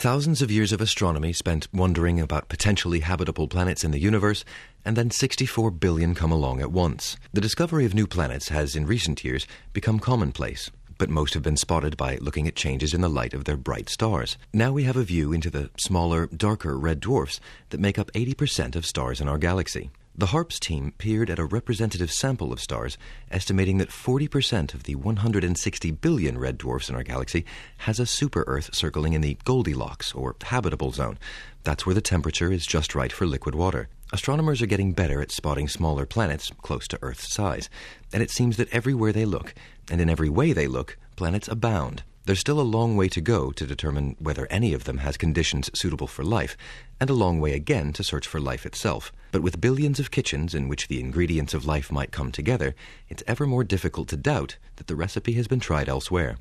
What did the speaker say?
Thousands of years of astronomy spent wondering about potentially habitable planets in the universe, and then 64 billion come along at once. The discovery of new planets has, in recent years, become commonplace, but most have been spotted by looking at changes in the light of their bright stars. Now we have a view into the smaller, darker red dwarfs that make up 80% of stars in our galaxy. The HARPS team peered at a representative sample of stars, estimating that 40% of the 160 billion red dwarfs in our galaxy has a super-Earth circling in the Goldilocks, or habitable zone. That's where the temperature is just right for liquid water. Astronomers are getting better at spotting smaller planets close to Earth's size, and it seems that everywhere they look, and in every way they look, planets abound. There's still a long way to go to determine whether any of them has conditions suitable for life, and a long way again to search for life itself. But with billions of kitchens in which the ingredients of life might come together, it's ever more difficult to doubt that the recipe has been tried elsewhere.